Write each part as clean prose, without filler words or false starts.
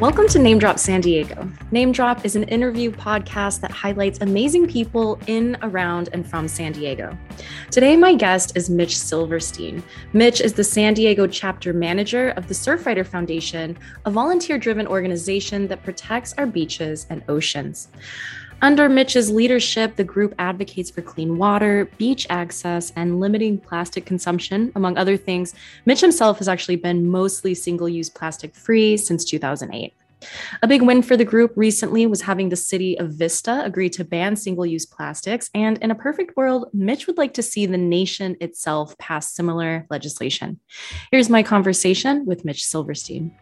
Welcome to Name Drop San Diego. Name Drop is an interview podcast that highlights amazing people in, around, and from San Diego. Today, my guest is Mitch Silverstein. Mitch is the San Diego chapter manager of the Surfrider Foundation, a volunteer-driven organization that protects our beaches and oceans. Under Mitch's leadership, the group advocates for clean water, beach access, and limiting plastic consumption, among other things. Mitch himself has actually been mostly single-use plastic-free since 2008. A big win for the group recently was having the city of Vista agree to ban single-use plastics, and in a perfect world, Mitch would like to see the nation itself pass similar legislation. Here's my conversation with Mitch Silverstein.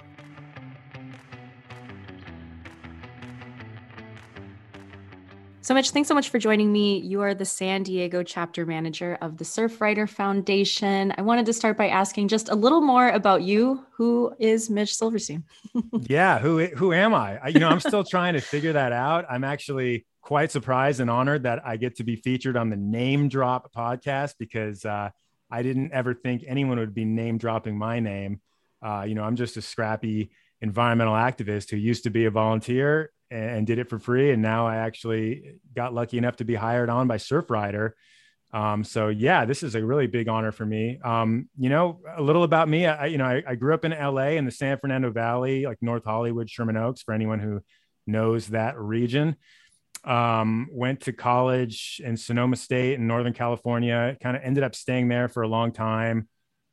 So Mitch, thanks so much for joining me. You are the San Diego chapter manager of the Surfrider Foundation. I wanted to start by asking just a little more about you. Who is Mitch Silverstein? Yeah, who am I? I'm still trying to figure that out. I'm actually quite surprised and honored that I get to be featured on the Name Drop podcast because I didn't ever think anyone would be name dropping my name. I'm just a scrappy environmental activist who used to be a volunteer and did it for free. And now I actually got lucky enough to be hired on by Surfrider. So yeah, this is a really big honor for me. A little about me, I grew up in LA in the San Fernando Valley, like North Hollywood, Sherman Oaks, for anyone who knows that region. Went to college in Sonoma State in Northern California, kind of ended up staying there for a long time.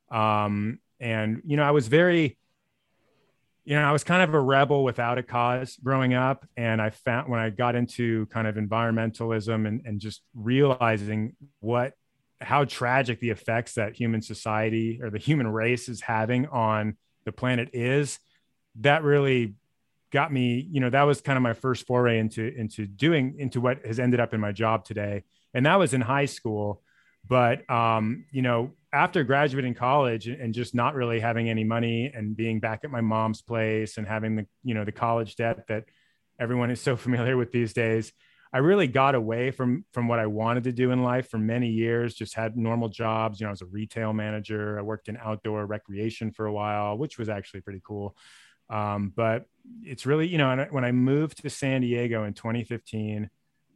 I was kind of a rebel without a cause growing up. And I found when I got into kind of environmentalism and just realizing how tragic the effects that human society or the human race is having on the planet is, that really got me, that was kind of my first foray into what has ended up in my job today. And that was in high school. But, after graduating college and just not really having any money and being back at my mom's place and having the college debt that everyone is so familiar with these days, I really got away from what I wanted to do in life for many years, just had normal jobs. I was a retail manager. I worked in outdoor recreation for a while, which was actually pretty cool. But it's really, when I moved to San Diego in 2015,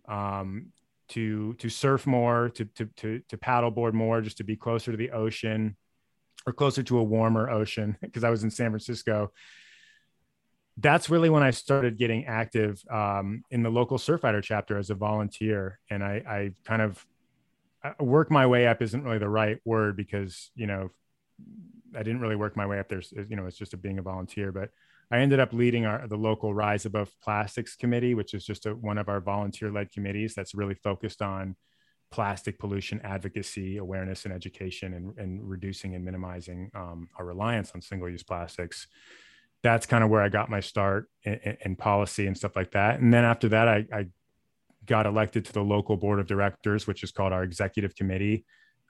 to surf more, to paddleboard more, just to be closer to the ocean or closer to a warmer ocean, because I was in San Francisco. That's really when I started getting active in the local Surfrider chapter as a volunteer. And I kind of work my way up isn't really the right word because, I didn't really work my way up there. It's just being a volunteer, but I ended up leading the local Rise Above Plastics committee, which is just one of our volunteer-led committees that's really focused on plastic pollution advocacy, awareness, and education, and reducing and minimizing our reliance on single-use plastics. That's kind of where I got my start in policy and stuff like that. And then after that, I got elected to the local board of directors, which is called our executive committee.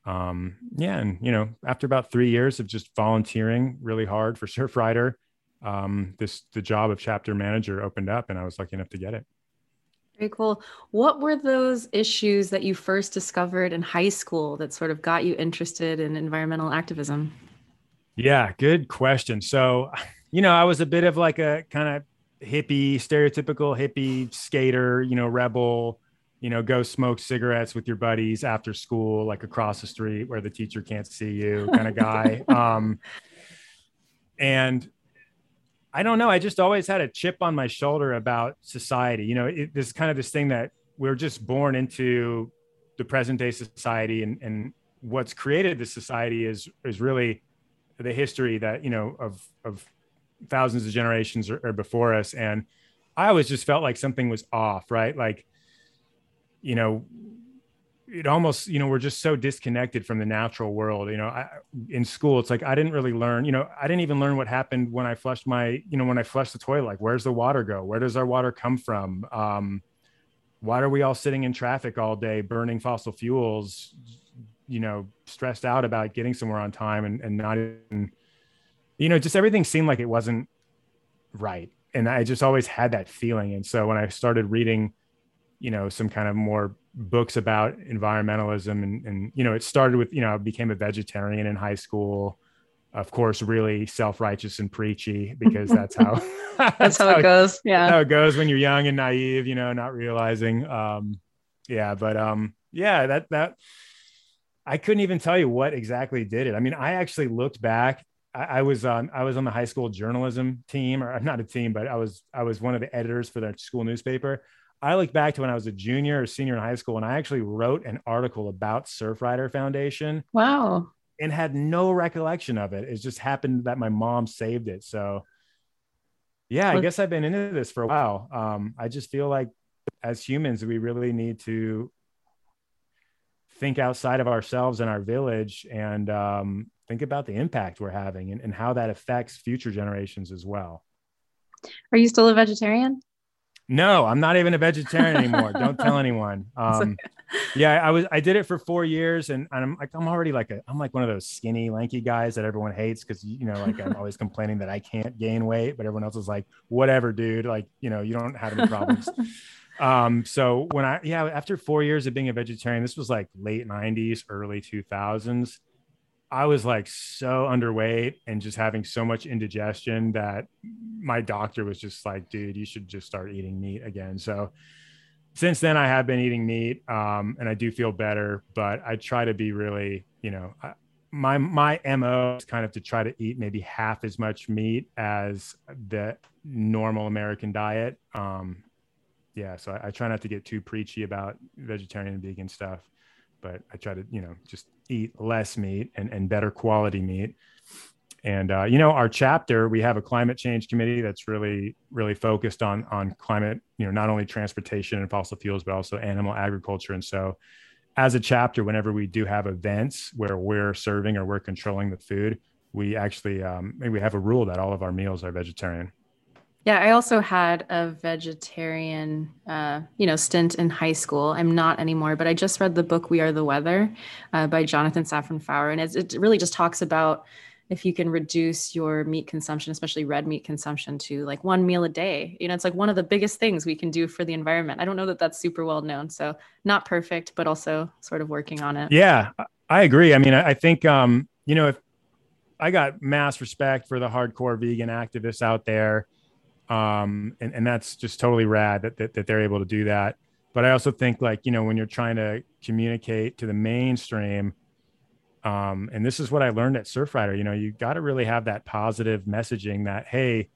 After about 3 years of just volunteering really hard for Surfrider, the job of chapter manager opened up and I was lucky enough to get it. Very cool. What were those issues that you first discovered in high school that sort of got you interested in environmental activism? Yeah, good question. So, I was a bit of like a kind of stereotypical hippie skater, rebel, go smoke cigarettes with your buddies after school, like across the street where the teacher can't see you kind of guy. And I don't know. I just always had a chip on my shoulder about society. There's kind of this thing that we're just born into the present day society, and what's created this society is really the history that, of thousands of generations or before us. And I always just felt like something was off, right? Like, it almost, we're just so disconnected from the natural world. In school, it's like, I didn't really learn, I didn't even learn what happened when I flushed when I flushed the toilet, like, where's the water go? Where does our water come from? Why are we all sitting in traffic all day, burning fossil fuels, stressed out about getting somewhere on time and not even, just everything seemed like it wasn't right. And I just always had that feeling. And so when I started reading, some kind of more books about environmentalism and it started with, I became a vegetarian in high school. of course, really self-righteous and preachy, because that's how That's how it goes. Yeah. how it goes when you're young and naive, not realizing. That I couldn't even tell you what exactly did it. I mean, I actually looked back. I was on the high school journalism team, or not a team, but I was one of the editors for the school newspaper. I look back to when I was a junior or senior in high school, and I actually wrote an article about Surfrider Foundation. Wow. And had no recollection of it. It just happened that my mom saved it. So yeah, I guess I've been into this for a while. I just feel like as humans, we really need to think outside of ourselves and our village, and think about the impact we're having, and how that affects future generations as well. Are you still a vegetarian? No, I'm not even a vegetarian anymore. Don't tell anyone. I did it for 4 years, and I'm already I'm like one of those skinny, lanky guys that everyone hates, because I'm always complaining that I can't gain weight, but everyone else is like, whatever, dude, you don't have any problems. So when after 4 years of being a vegetarian, this was like late 90s, early 2000s, I was like so underweight and just having so much indigestion that my doctor was just like, dude, you should just start eating meat again. So since then I have been eating meat, and I do feel better, but I try to be really, my MO is kind of to try to eat maybe half as much meat as the normal American diet. So I try not to get too preachy about vegetarian and vegan stuff, but I try to, just eat less meat and better quality meat. And, our chapter, we have a climate change committee that's really, really focused on climate, not only transportation and fossil fuels, but also animal agriculture. And so as a chapter, whenever we do have events where we're serving or we're controlling the food, we actually, we have a rule that all of our meals are vegetarian. Yeah, I also had a vegetarian, stint in high school. I'm not anymore, but I just read the book "We Are the Weather" by Jonathan Safran Foer, and it really just talks about if you can reduce your meat consumption, especially red meat consumption, to like one meal a day. It's like one of the biggest things we can do for the environment. I don't know that that's super well known, so not perfect, but also sort of working on it. Yeah, I agree. I mean, I think if I got mass respect for the hardcore vegan activists out there. And that's just totally rad that they're able to do that. But I also think when you're trying to communicate to the mainstream, and this is what I learned at Surfrider, you got to really have that positive messaging that,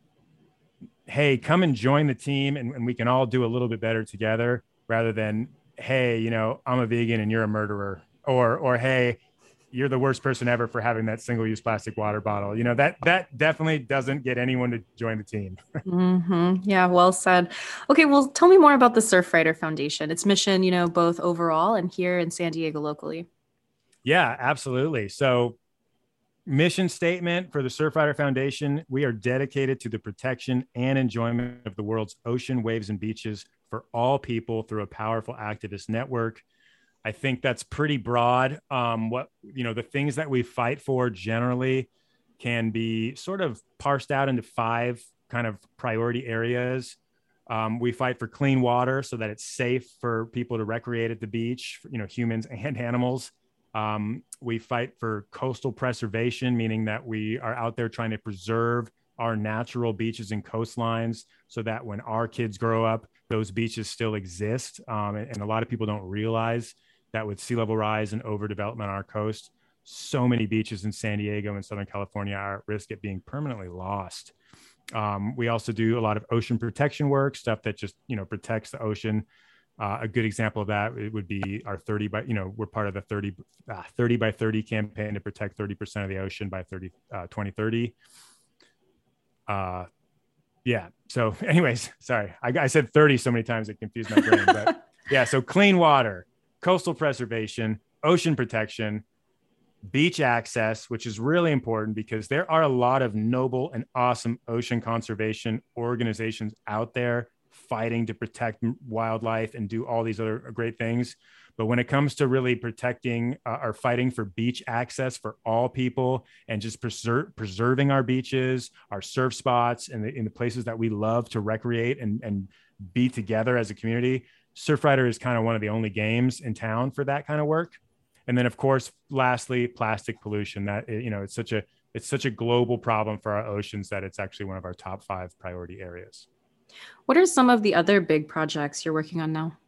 hey, come and join the team, and we can all do a little bit better together, rather than, hey, I'm a vegan and you're a murderer, or hey, you're the worst person ever for having that single-use plastic water bottle. That definitely doesn't get anyone to join the team. Mm-hmm. Yeah, well said. Okay, well, tell me more about the Surfrider Foundation, its mission, both overall and here in San Diego locally. Yeah, absolutely. So mission statement for the Surfrider Foundation: we are dedicated to the protection and enjoyment of the world's ocean, waves, and beaches for all people through a powerful activist network. I think that's pretty broad. The things that we fight for generally can be sort of parsed out into 5 kind of priority areas. We fight for clean water so that it's safe for people to recreate at the beach, humans and animals. We fight for coastal preservation, meaning that we are out there trying to preserve our natural beaches and coastlines so that when our kids grow up, those beaches still exist. And a lot of people don't realize that with sea level rise and overdevelopment on our coast, so many beaches in San Diego and Southern California are at risk of being permanently lost. We also do a lot of ocean protection work, stuff that just, protects the ocean. A good example of that, it would be our 30 by, we're part of the 30 by 30 campaign to protect 30% of the ocean by 2030. Yeah. So anyways, sorry, I said 30 so many times it confused my brain, but yeah. So clean water, coastal preservation, ocean protection, beach access, which is really important because there are a lot of noble and awesome ocean conservation organizations out there fighting to protect wildlife and do all these other great things. But when it comes to really protecting or fighting for beach access for all people and just preserving our beaches, our surf spots, and in the places that we love to recreate and be together as a community, Surfrider is kind of one of the only games in town for that kind of work. And then, of course, lastly, plastic pollution. That, it's such a global problem for our oceans that it's actually one of our top 5 priority areas. What are some of the other big projects you're working on now?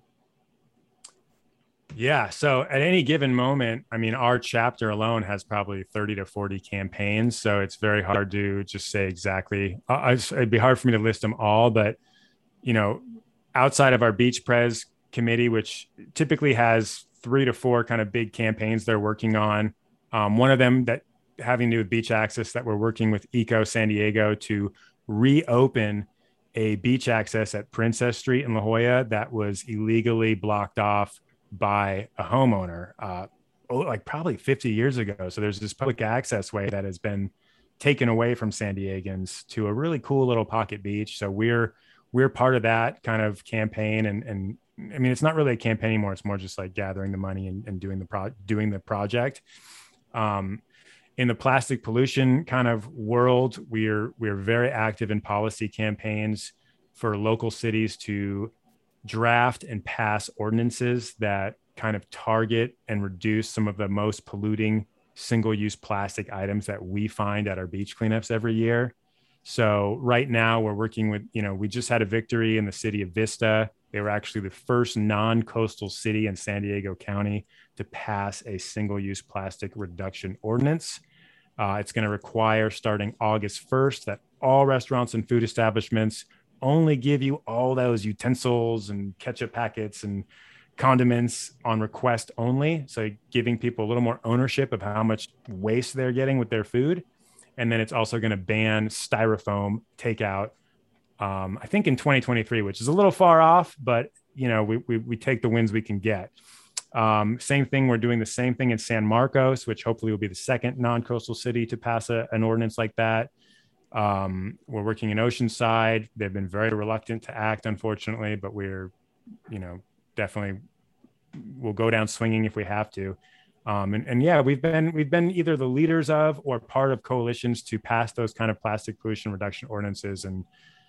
Yeah. So at any given moment, I mean, our chapter alone has probably 30 to 40 campaigns. So it's very hard to just say exactly. It'd be hard for me to list them all, but, outside of our Beach Pres committee, which typically has 3 to 4 kind of big campaigns they're working on. One of them that having to do with beach access, that we're working with Eco San Diego to reopen a beach access at Princess Street in La Jolla that was illegally blocked off by a homeowner, like probably 50 years ago. So there's this public access way that has been taken away from San Diegans to a really cool little pocket beach. So we're part of that kind of campaign. And I mean, it's not really a campaign anymore. It's more just like gathering the money and doing the project. In the plastic pollution kind of world, we're very active in policy campaigns for local cities to draft and pass ordinances that kind of target and reduce some of the most polluting single-use plastic items that we find at our beach cleanups every year. So right now we're working with, we just had a victory in the city of Vista. They were actually the first non-coastal city in San Diego County to pass a single-use plastic reduction ordinance. It's going to require, starting August 1st, that all restaurants and food establishments only give you all those utensils and ketchup packets and condiments on request only. So giving people a little more ownership of how much waste they're getting with their food. And then it's also going to ban styrofoam takeout, I think in 2023, which is a little far off, but we take the wins we can get. Same thing. We're doing the same thing in San Marcos, which hopefully will be the second non-coastal city to pass an ordinance like that. We're working in Oceanside. They've been very reluctant to act, unfortunately, but we're, definitely we'll go down swinging if we have to. And yeah, we've been either the leaders of or part of coalitions to pass those kind of plastic pollution reduction ordinances. And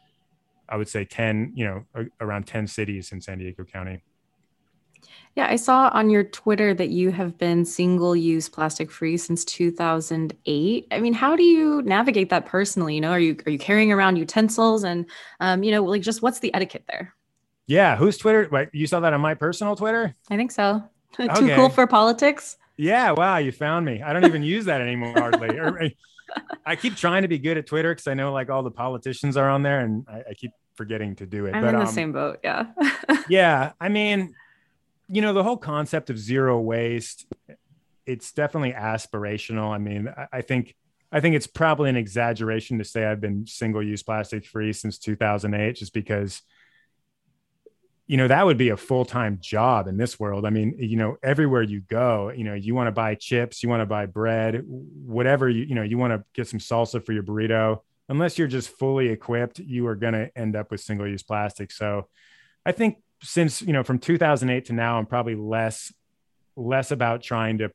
I would say around 10 cities in San Diego County. Yeah, I saw on your Twitter that you have been single-use plastic free since 2008. I mean, how do you navigate that personally? Are you carrying around utensils and, just what's the etiquette there? Yeah. Whose Twitter? Wait, you saw that on my personal Twitter? I think so. Too Okay. cool for politics? Yeah. Wow. You found me. I don't even use that anymore hardly. I keep trying to be good at Twitter because I know like all the politicians are on there and I keep forgetting to do it. I'm in the same boat. Yeah. Yeah. I mean, the whole concept of zero waste, it's definitely aspirational. I mean, I think it's probably an exaggeration to say I've been single-use plastic free since 2008, just because, that would be a full-time job in this world. I mean, everywhere you go, you want to buy chips, you want to buy bread, whatever, you want to get some salsa for your burrito. Unless you're just fully equipped, you are going to end up with single-use plastic. So I think since, from 2008 to now, I'm probably less about trying to,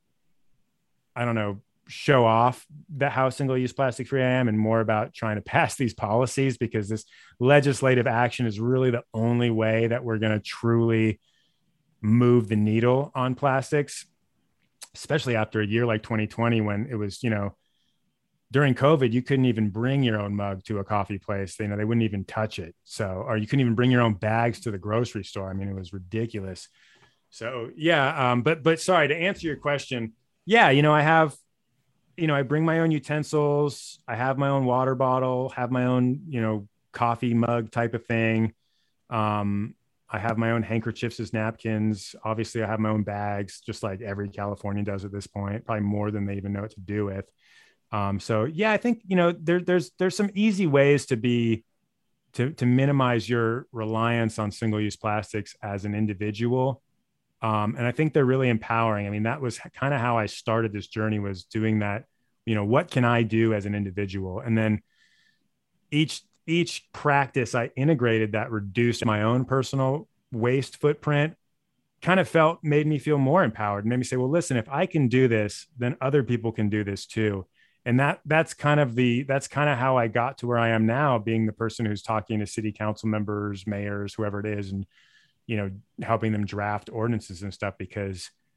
show off how single-use plastic free I am, and more about trying to pass these policies, because this legislative action is really the only way that we're going to truly move the needle on plastics, especially after a year like 2020, when it was, during COVID, you couldn't even bring your own mug to a coffee place. They wouldn't even touch it. So, or you couldn't even bring your own bags to the grocery store. I mean, it was ridiculous. So yeah. But sorry, to answer your question. Yeah. I have, I bring my own utensils. I have my own water bottle, have my own, coffee mug type of thing. I have my own handkerchiefs as napkins. Obviously I have my own bags, just like every Californian does at this point, probably more than they even know what to do with. So yeah, I think, there's some easy ways to minimize your reliance on single-use plastics as an individual. And I think they're really empowering. I mean, that was kind of how I started this journey, was doing that, what can I do as an individual? And then each practice I integrated that reduced my own personal waste footprint kind of made me feel more empowered, and made me say, well, listen, if I can do this, then other people can do this too. And that's kind of how I got to where I am now, being the person who's talking to city council members, mayors, whoever it is, and, helping them draft ordinances and stuff, because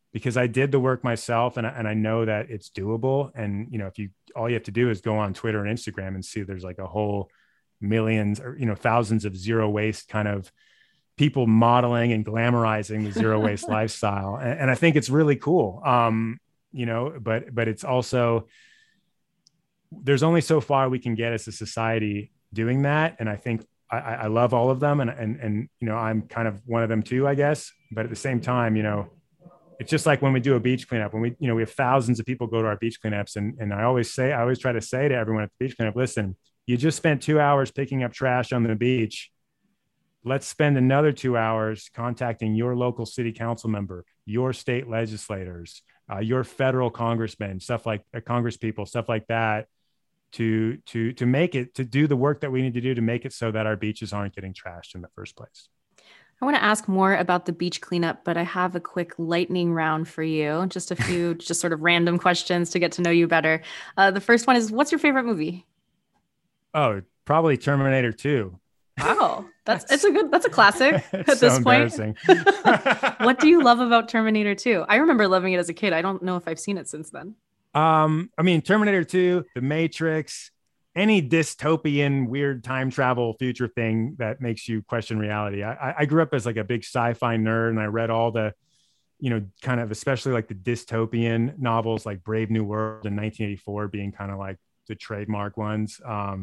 because I did the work myself, and I know that it's doable. And, if all you have to do is go on Twitter and Instagram and see there's like a whole millions or, thousands of zero waste kind of people modeling and glamorizing the zero waste lifestyle. And I think it's really cool. But it's also, there's only so far we can get as a society doing that. And I think I love all of them. And, I'm kind of one of them too, I guess. But at the same time, it's just like when we do a beach cleanup, when we have thousands of people go to our beach cleanups. And I always try to say to everyone at the beach cleanup, listen, you just spent 2 hours picking up trash on the beach. Let's spend another 2 hours contacting your local city council member, your state legislators, your federal congressmen, Congress people, stuff like that, to make it, to do the work that we need to do to make it so that our beaches aren't getting trashed in the first place. I want to ask more about the beach cleanup, but I have a quick lightning round for you. Just a few, just sort of random questions to get to know you better. The first one is, what's your favorite movie? Oh, probably Terminator 2. Wow, that's a classic at so this point. Embarrassing. What do you love about Terminator 2? I remember loving it as a kid. I don't know if I've seen it since then. Terminator 2, The Matrix, any dystopian, weird time travel future thing that makes you question reality. I grew up as like a big sci-fi nerd, and I read all the, kind of, especially like the dystopian novels, like Brave New World in 1984 being kind of like the trademark ones.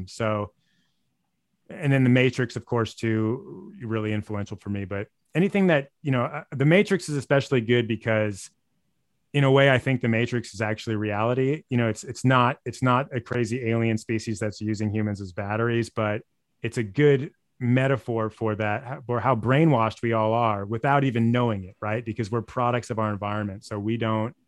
And then The Matrix, of course, too, really influential for me. But anything that, The Matrix is especially good because, in a way, I think The Matrix is actually reality. It's not a crazy alien species that's using humans as batteries, but it's a good metaphor for that, for how brainwashed we all are without even knowing it, right? Because we're products of our environment. So we don't,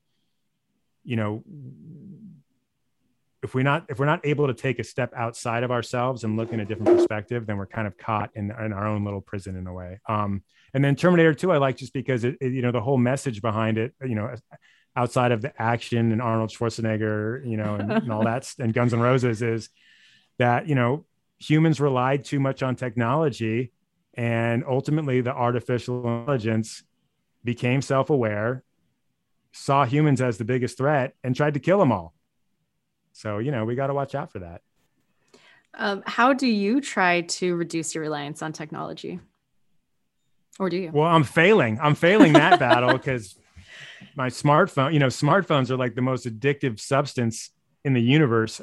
if we're not able to take a step outside of ourselves and look in a different perspective, then we're kind of caught in our own little prison in a way. And then Terminator 2, I like just because it the whole message behind it, outside of the action and Arnold Schwarzenegger, and all that, and Guns N' Roses, is that, humans relied too much on technology, and ultimately the artificial intelligence became self-aware, saw humans as the biggest threat, and tried to kill them all. So, we got to watch out for that. How do you try to reduce your reliance on technology? Or do you? Well, I'm failing that battle because my smartphone, smartphones are like the most addictive substance in the universe.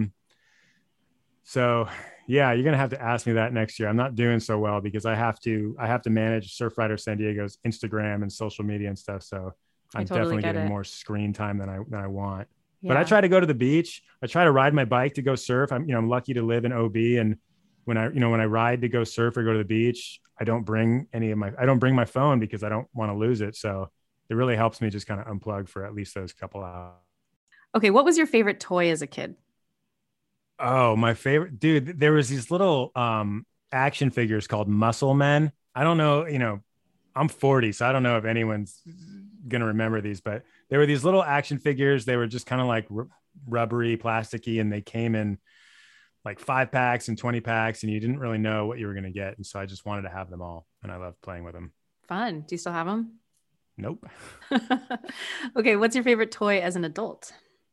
So yeah, you're going to have to ask me that next year. I'm not doing so well because I have to manage Surfrider San Diego's Instagram and social media and stuff. So I'm definitely getting more screen time than I want. Yeah. But I try to go to the beach. I try to ride my bike to go surf. I'm lucky to live in OB, and when I ride to go surf or go to the beach, I don't bring my phone because I don't want to lose it. So it really helps me just kind of unplug for at least those couple hours. Okay. What was your favorite toy as a kid? Oh, my favorite, dude, there was these little action figures called Muscle Men. I don't know, I'm 40, so I don't know if anyone's going to remember these, but there were these little action figures. They were just kind of like rubbery, plasticky, and they came in like 5-packs and 20-packs, and you didn't really know what you were going to get. And so I just wanted to have them all, and I loved playing with them. Fun. Do you still have them? Nope. Okay. What's your favorite toy as an adult?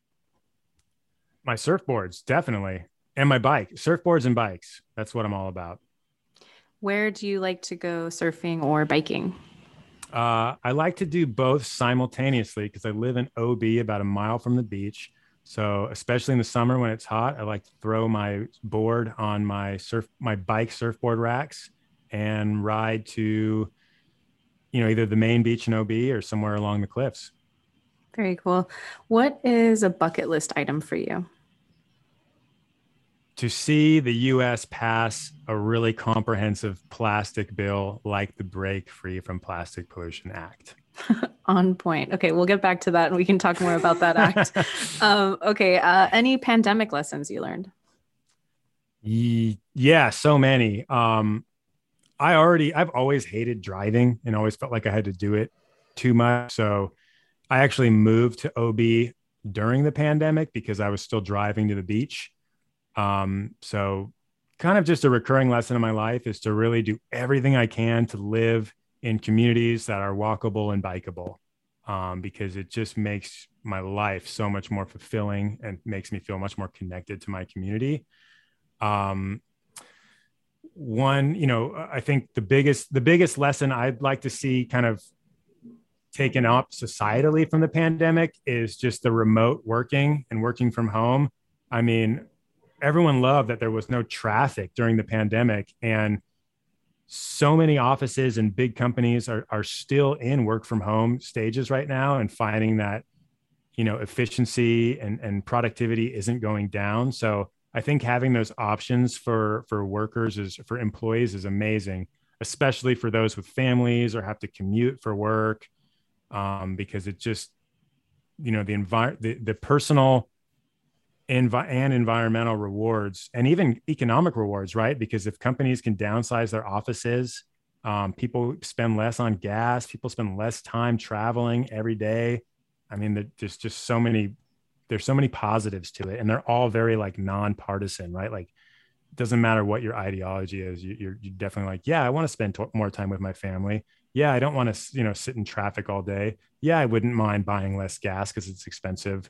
My surfboards, definitely. And my bike, surfboards and bikes. That's what I'm all about. Where do you like to go surfing or biking? I like to do both simultaneously because I live in OB, about a mile from the beach. So especially in the summer when it's hot, I like to throw my board on my bike surfboard racks and ride to, either the main beach in OB or somewhere along the cliffs. Very cool. What is a bucket list item for you? To see the U.S. pass a really comprehensive plastic bill like the Break Free from Plastic Pollution Act. On point. Okay, we'll get back to that and we can talk more about that act. Okay, any pandemic lessons you learned? Yeah, so many. I've always hated driving and always felt like I had to do it too much. So I actually moved to OB during the pandemic because I was still driving to the beach. So kind of just a recurring lesson in my life is to really do everything I can to live in communities that are walkable and bikeable. because it just makes my life so much more fulfilling and makes me feel much more connected to my community. One, I think the biggest lesson I'd like to see kind of taken up societally from the pandemic is just the remote working and working from home. I mean, everyone loved that there was no traffic during the pandemic, and so many offices and big companies are still in work from home stages right now and finding that, efficiency and productivity isn't going down. So I think having those options for workers for employees is amazing, especially for those with families or have to commute for work, because it just, the personal and environmental rewards and even economic rewards, right? Because if companies can downsize their offices, people spend less on gas, people spend less time traveling every day. I mean, there's just there's so many positives to it, and they're all very like nonpartisan, right? Like, it doesn't matter what your ideology is. You're definitely like, yeah, I want to spend more time with my family. Yeah, I don't want to, sit in traffic all day. Yeah, I wouldn't mind buying less gas because it's expensive.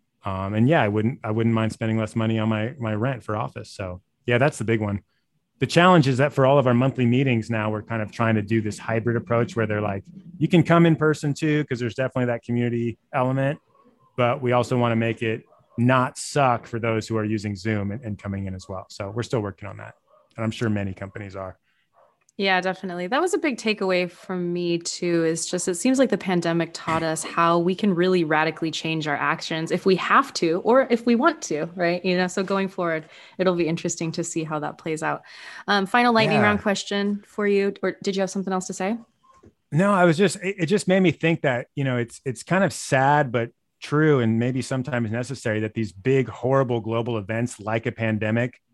And yeah, I wouldn't mind spending less money on my rent for office. So yeah, that's the big one. The challenge is that for all of our monthly meetings now, we're kind of trying to do this hybrid approach where they're like, you can come in person too, because there's definitely that community element, but we also want to make it not suck for those who are using Zoom and coming in as well. So we're still working on that. And I'm sure many companies are. Yeah, definitely. That was a big takeaway from me too, is just it seems like the pandemic taught us how we can really radically change our actions if we have to or if we want to, right? So going forward, it'll be interesting to see how that plays out. Final lightning round question for you, or did you have something else to say? No, it just made me think that, it's kind of sad, but true, and maybe sometimes necessary, that these big, horrible global events like a pandemic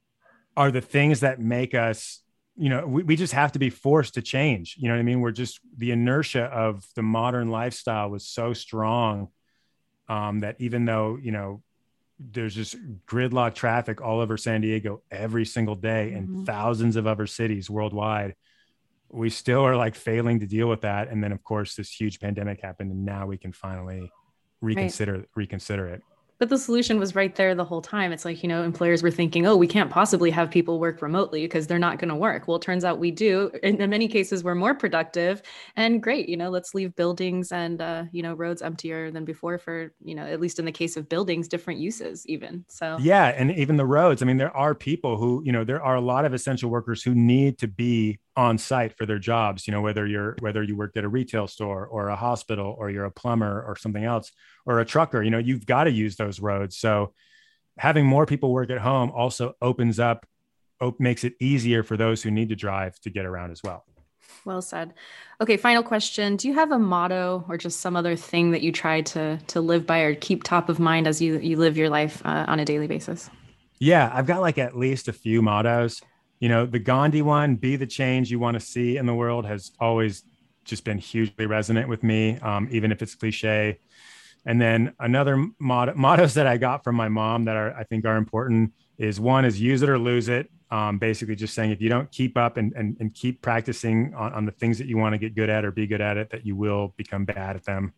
are the things that make us, we just have to be forced to change. You know what I mean? We're just, the inertia of the modern lifestyle was so strong, that even though, there's just gridlock traffic all over San Diego every single day and thousands of other cities worldwide, we still are like failing to deal with that. And then of course this huge pandemic happened, and now we can finally reconsider it. But the solution was right there the whole time. It's like, employers were thinking, oh, we can't possibly have people work remotely because they're not going to work. Well, it turns out we do. In many cases, we're more productive and great. Let's leave buildings and, roads emptier than before for, at least in the case of buildings, different uses even. So, yeah. And even the roads. I mean, there are people who, there are a lot of essential workers who need to be on site for their jobs, whether you worked at a retail store or a hospital, or you're a plumber or something else, or a trucker, you've got to use those roads. So having more people work at home also makes it easier for those who need to drive to get around as well. Well said. Okay. Final question. Do you have a motto or just some other thing that you try to live by or keep top of mind as you live your life on a daily basis? Yeah, I've got like at least a few mottos. The Gandhi one, be the change you want to see in the world, has always just been hugely resonant with me, even if it's cliche. And then another mottos that I got from my mom that I think are important is, one is use it or lose it. Basically just saying, if you don't keep up and keep practicing on the things that you want to get good at or be good at it, that you will become bad at them.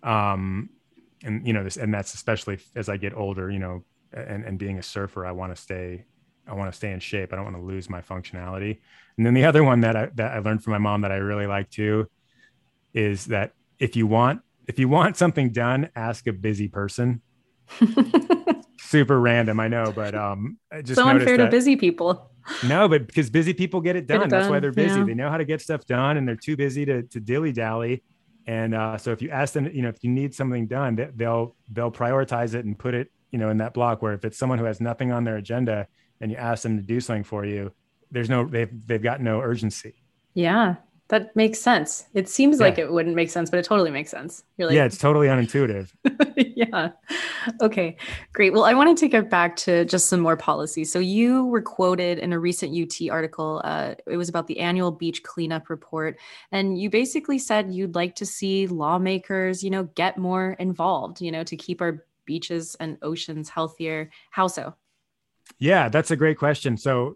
And that's especially as I get older, and being a surfer, I want to stay in shape. I don't want to lose my functionality. And then the other one that I learned from my mom that I really like too is that if you want something done, ask a busy person. Super random, I know, but I just so unfair to busy people. No, but because busy people get it done. That's why they're busy. Yeah. They know how to get stuff done, and they're too busy to dilly dally. And so if you ask them, if you need something done, they'll prioritize it and put it, in that block. Where if it's someone who has nothing on their agenda and you ask them to do something for you, they've got no urgency. Yeah. That makes sense. It seems like it wouldn't make sense, but it totally makes sense. You're like, yeah, it's totally unintuitive. Yeah. Okay, great. Well, I want to take it back to just some more policy. So you were quoted in a recent UT article. It was about the annual beach cleanup report. And you basically said you'd like to see lawmakers, get more involved, to keep our beaches and oceans healthier. How so? Yeah, that's a great question. So,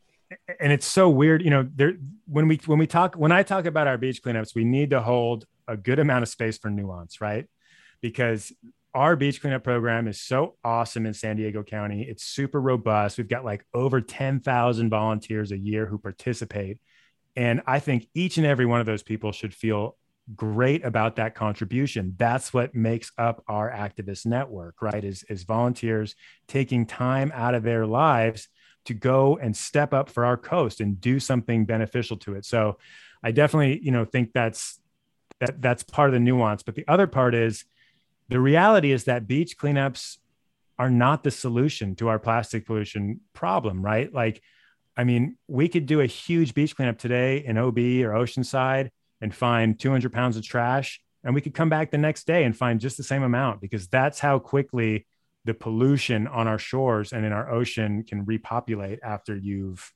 and it's so weird, when I talk about our beach cleanups, we need to hold a good amount of space for nuance, right? Because our beach cleanup program is so awesome in San Diego County. It's super robust. We've got like over 10,000 volunteers a year who participate. And I think each and every one of those people should feel great about that contribution. That's what makes up our activist network, right? Is volunteers taking time out of their lives to go and step up for our coast and do something beneficial to it. So I definitely, think that's part of the nuance. But the other part is, the reality is that beach cleanups are not the solution to our plastic pollution problem, right? Like, I mean, we could do a huge beach cleanup today in OB or Oceanside and find 200 pounds of trash, and we could come back the next day and find just the same amount, because that's how quickly the pollution on our shores and in our ocean can repopulate after you've,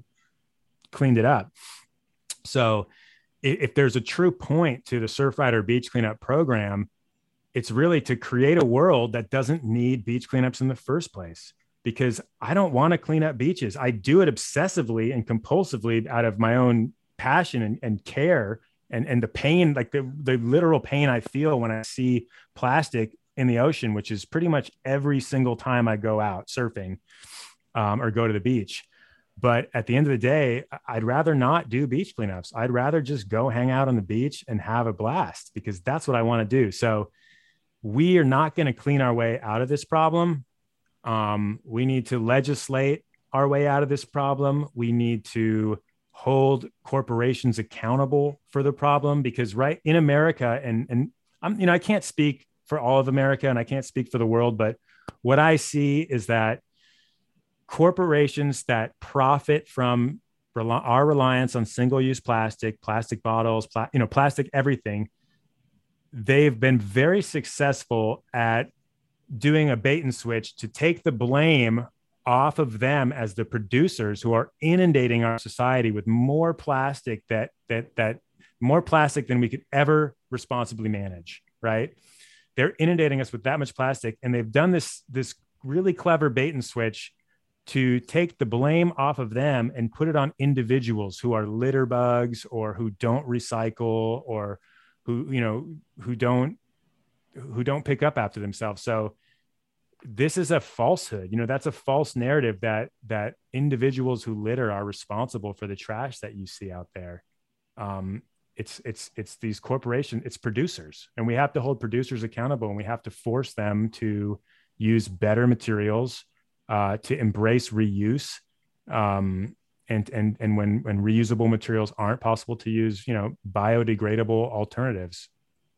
cleaned it up. So if there's a true point to the Surfrider beach cleanup program, it's really to create a world that doesn't need beach cleanups in the first place, because I don't want to clean up beaches. I do it obsessively and compulsively out of my own passion and care and the pain, like the literal pain I feel when I see plastic in the ocean, which is pretty much every single time I go out surfing or go to the beach. But at the end of the day, I'd rather not do beach cleanups. I'd rather just go hang out on the beach and have a blast, because that's what I want to do. So we are not going to clean our way out of this problem. We need to legislate our way out of this problem. We need to hold corporations accountable for the problem, because right in America, and I'm, I can't speak for all of America and I can't speak for the world, but what I see is that corporations that profit from our reliance on single-use plastic bottles, plastic everything, they've been very successful at doing a bait and switch to take the blame off of them as the producers who are inundating our society with more plastic that more plastic than we could ever responsibly manage, right? They're inundating us with that much plastic, and they've done this really clever bait and switch to take the blame off of them and put it on individuals who are litter bugs or who don't recycle or who don't pick up after themselves. So this is a falsehood. That's a false narrative that individuals who litter are responsible for the trash that you see out there. It's these corporations, it's producers, and we have to hold producers accountable, and we have to force them to use better materials, to embrace reuse. And when reusable materials aren't possible to use, biodegradable alternatives.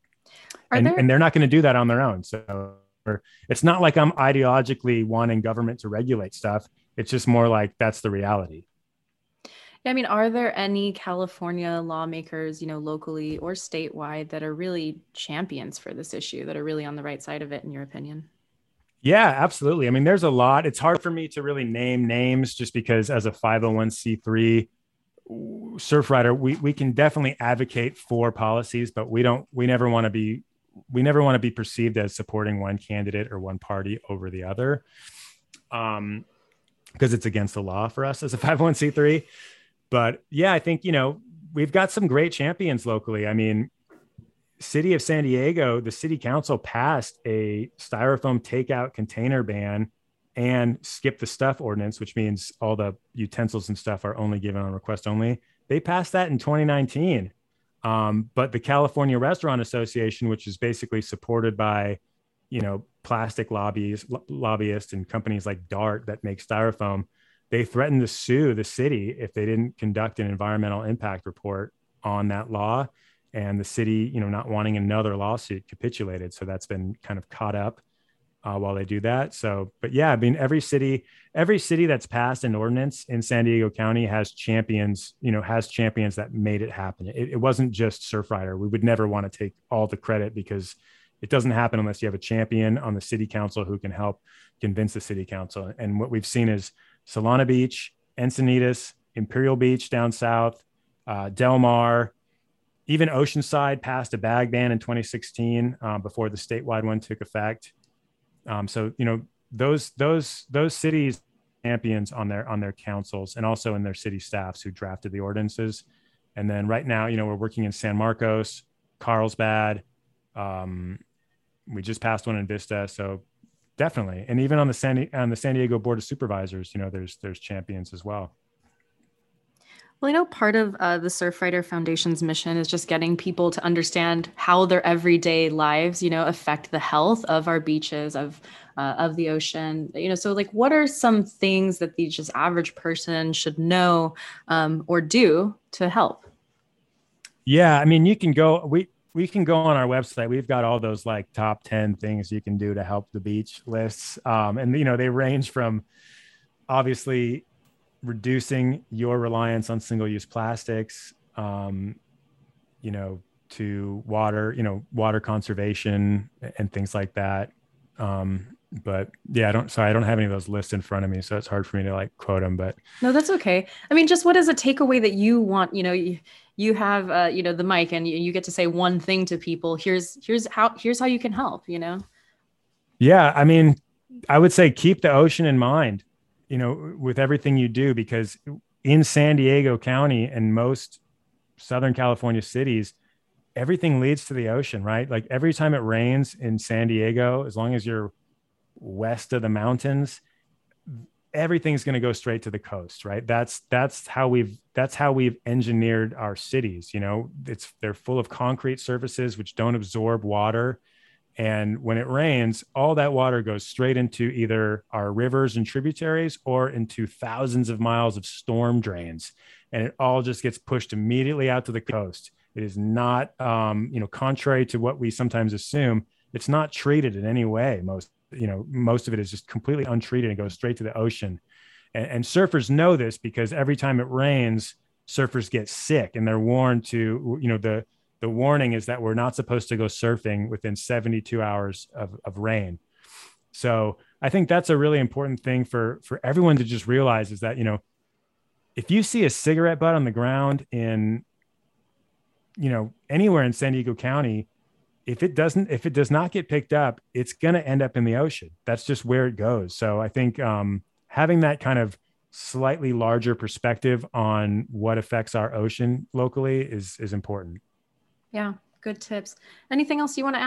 And they're not going to do that on their own. So it's not like I'm ideologically wanting government to regulate stuff. It's just more like that's the reality. Yeah, I mean, are there any California lawmakers, locally or statewide, that are really champions for this issue, that are really on the right side of it, in your opinion? Yeah, absolutely. I mean, there's a lot. It's hard for me to really name names just because as a 501c3 Surfrider, we can definitely advocate for policies, but we never want to be perceived as supporting one candidate or one party over the other, because it's against the law for us as a 501c3. But yeah, I think, we've got some great champions locally. I mean, City of San Diego, the city council passed a styrofoam takeout container ban and skip the stuff ordinance, which means all the utensils and stuff are only given on request only. They passed that in 2019. But the California Restaurant Association, which is basically supported by, plastic lobbyists and companies like DART that make styrofoam, they threatened to sue the city if they didn't conduct an environmental impact report on that law. And the city, not wanting another lawsuit, capitulated. So that's been kind of caught up while they do that. So, but yeah, I mean, every city that's passed an ordinance in San Diego County has champions that made it happen. It wasn't just Surfrider. We would never want to take all the credit, because it doesn't happen unless you have a champion on the city council who can help convince the city council. And what we've seen is Solana Beach, Encinitas, Imperial Beach down south, Del Mar, even Oceanside passed a bag ban in 2016 before the statewide one took effect. So, those cities champions on their councils and also in their city staffs who drafted the ordinances. And then right now, we're working in San Marcos, Carlsbad. We just passed one in Vista. So definitely. And even on the San Diego Board of Supervisors, there's champions as well. Well, I know part of the Surfrider Foundation's mission is just getting people to understand how their everyday lives, affect the health of our beaches, of the ocean. So like, what are some things that the just average person should know or do to help? Yeah, I mean, you can go. We can go on our website. We've got all those like top 10 things you can do to help the beach lists, and they range from obviously reducing your reliance on single-use plastics, to water conservation and things like that. But yeah, I don't have any of those lists in front of me, so it's hard for me to like quote them, but no, that's okay. I mean, just what is a takeaway that you want, you have, the mic and you get to say one thing to people. Here's how you can help, Yeah. I mean, I would say keep the ocean in mind, with everything you do, because in San Diego County and most Southern California cities, everything leads to the ocean, right? Like every time it rains in San Diego, as long as you're west of the mountains, everything's going to go straight to the coast, right? That's how we've engineered our cities. They're full of concrete surfaces which don't absorb water. And when it rains, all that water goes straight into either our rivers and tributaries or into thousands of miles of storm drains. And it all just gets pushed immediately out to the coast. It is not, contrary to what we sometimes assume, it's not treated in any way. Most of it is just completely untreated and goes straight to the ocean. And surfers know this because every time it rains, surfers get sick, and they're warned to, the warning is that we're not supposed to go surfing within 72 hours of rain. So I think that's a really important thing for everyone to just realize, is that, if you see a cigarette butt on the ground in, anywhere in San Diego County, if it does not get picked up, it's going to end up in the ocean. That's just where it goes. So I think having that kind of slightly larger perspective on what affects our ocean locally is important. Yeah, good tips. Anything else you want to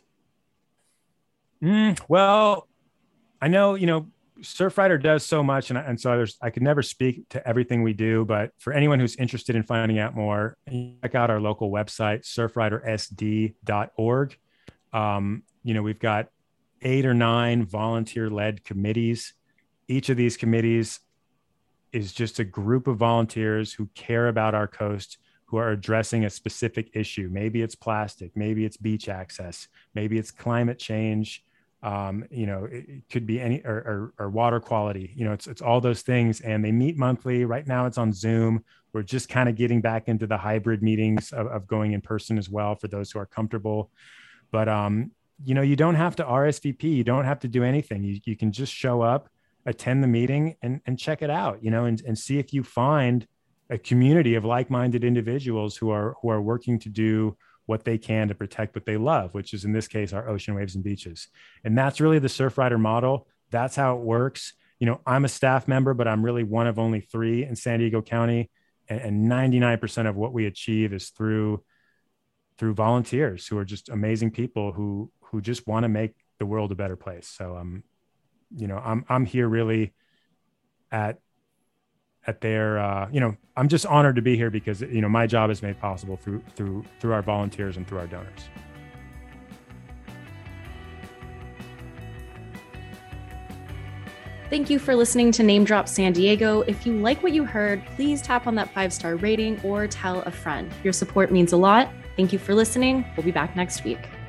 add? Well, I know, Surfrider does so much, and so I could never speak to everything we do, but for anyone who's interested in finding out more, check out our local website, surfridersd.org. We've got 8 or 9 volunteer-led committees. Each of these committees is just a group of volunteers who care about our coast, who are addressing a specific issue. Maybe it's plastic, maybe it's beach access, maybe it's climate change. It could be any or water quality. It's all those things, and they meet monthly. Right now, it's on Zoom. We're just kind of getting back into the hybrid meetings of going in person as well for those who are comfortable. But you don't have to RSVP. You don't have to do anything. You can just show up, attend the meeting, and check it out. And see if you find a community of like-minded individuals who are working to do what they can to protect what they love, which is in this case, our ocean, waves, and beaches. And that's really the Surfrider model. That's how it works. I'm a staff member, but I'm really one of only 3 in San Diego County. And 99% of what we achieve is through volunteers who are just amazing people who just want to make the world a better place. So, I'm here really at their, I'm just honored to be here because, my job is made possible through our volunteers and through our donors. Thank you for listening to Name Drop San Diego. If you like what you heard, please tap on that 5-star rating or tell a friend. Your support means a lot. Thank you for listening. We'll be back next week.